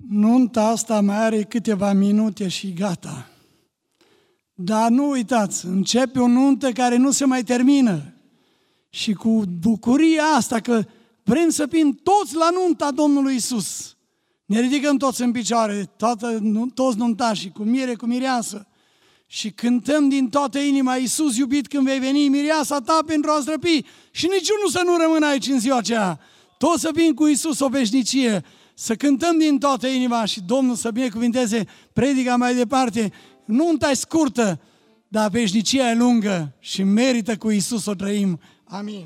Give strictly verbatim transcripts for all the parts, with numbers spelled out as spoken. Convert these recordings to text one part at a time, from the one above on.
Nunta asta mai are câteva minute și gata. Dar nu uitați, începe o nuntă care nu se mai termină. Și cu bucuria asta că vrem să fim toți la nunta Domnului Iisus. Ne ridicăm toți în picioare, toată, toți nuntașii, cu mire, cu mireasă. Și cântăm din toată inima: Iisus iubit, când vei veni, mireasa ta pentru a zdrăpi. Și niciunul să nu rămână aici în ziua aceea. Toți să fim cu Iisus o veșnicie. Să cântăm din toată inima și Domnul să binecuvinteze predica mai departe. Nunta e scurtă, dar veșnicia e lungă și merită cu Iisus să o trăim. Amin.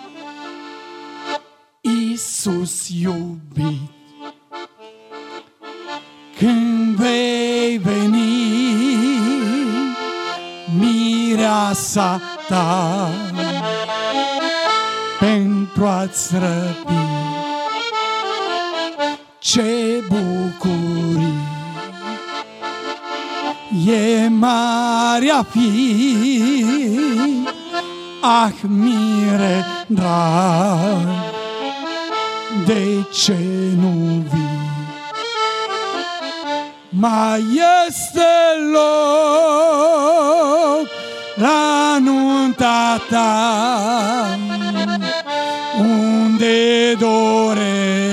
Iisus iubit, când vei veni, mireasa ta pentru a-ți răpi, ce bucurii e marea fi, ah, mire drag, de ce nu vii? Mai este loc la nunta ta, unde doresc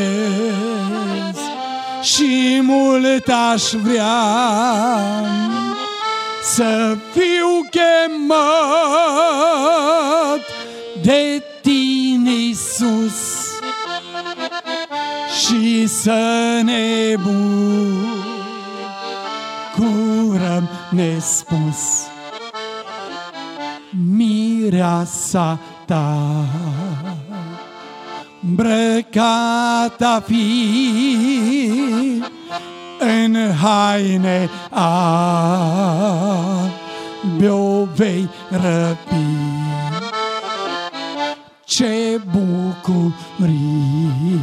și mult aș vrea să fiu chemat de tine, Iisus, și să ne bucurăm nespus. Mireasa ta îmbrăcată fi în haine albe, o vei răpi, ce bucurii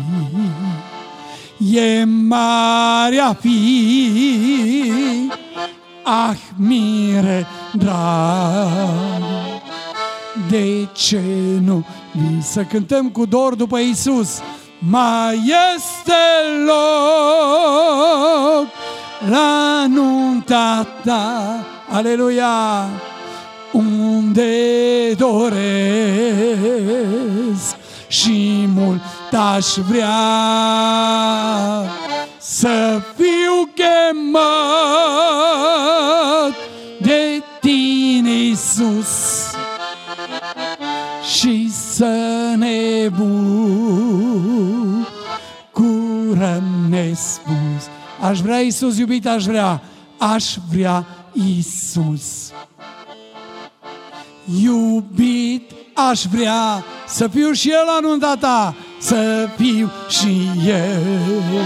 e marea fi, ah, mire drag, de ce nu vii? Să cântăm cu dor după Iisus. Mai este loc la nunta ta, aleluia, unde doresc și mult aș vrea să fiu chemat de tine, Iisus, și să ne bucurăm nespus. Aș vrea, Iisus iubit, aș vrea, aș vrea, Iisus iubit, aș vrea să fiu și eu la nunta ta, să fiu și eu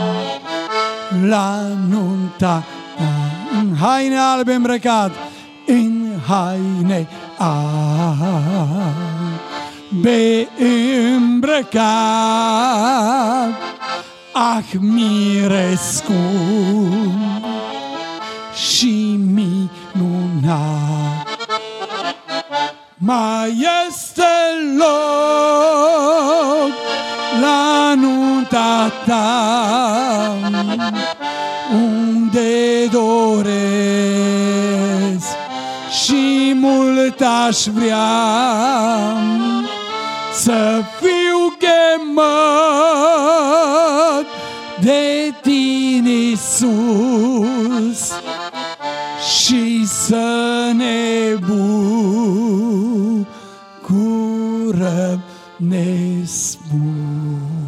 la nunta ta, în haine albe îmbrăcat, în haine albe îmbrăcat, ah, mire scump și minunat. Mai este loc la nunta ta, unde doresc și mult aș vrea să fiu chemat de tine, Iisus, și să ne bucurăm nespus.